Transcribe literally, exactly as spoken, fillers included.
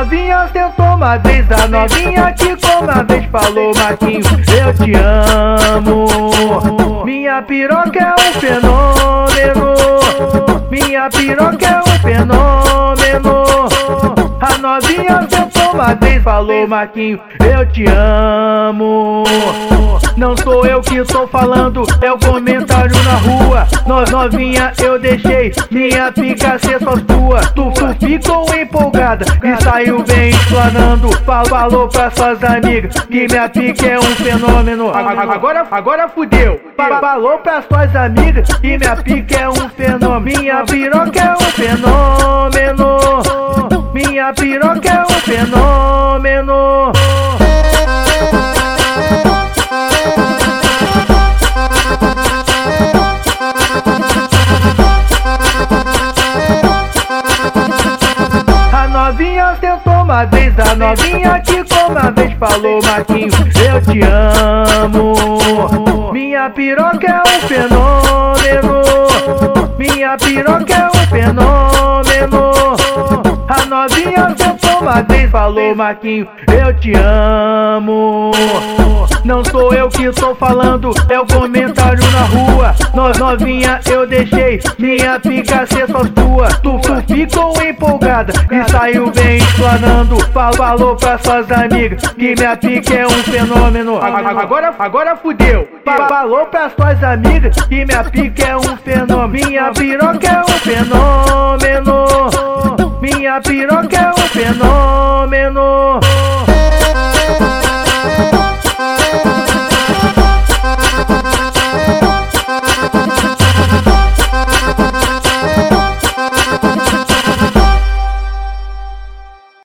novinha sentou uma vez, a novinha que uma vez falou: Marquinho, eu te amo. Minha piroca é um fenômeno, minha piroca é um fenômeno. A novinha sentou uma vez, falou: Marquinho, eu te amo. Não sou eu que tô falando, é o comentário na rua. Nós novinha eu deixei minha pica ser só tua. Tu, tu ficou empolgada e saiu bem explanando. Falou pra suas amigas que minha pica é um fenômeno. Agora, agora fudeu. Falou pra suas amigas que minha pica é um fenômeno. Minha piroca é um fenômeno, minha piroca é um fenômeno. A novinha sentou uma vez, a novinha que uma vez falou: Marquinho, eu te amo. Minha piroca é um fenômeno, minha piroca é um fenômeno. A novinha sentou uma vez, falou: Marquinho, eu te amo. Não sou eu que tô falando, é o comentário na rua. Nós novinha eu deixei minha pica ser só tua. Tu, tu ficou empolgada e saiu bem explanando. Falou pra suas amigas que minha pica é um fenômeno. Agora, agora fudeu. Falou pra suas amigas que minha pica é um fenômeno. Minha piroca é um fenômeno, minha piroca é um fenômeno.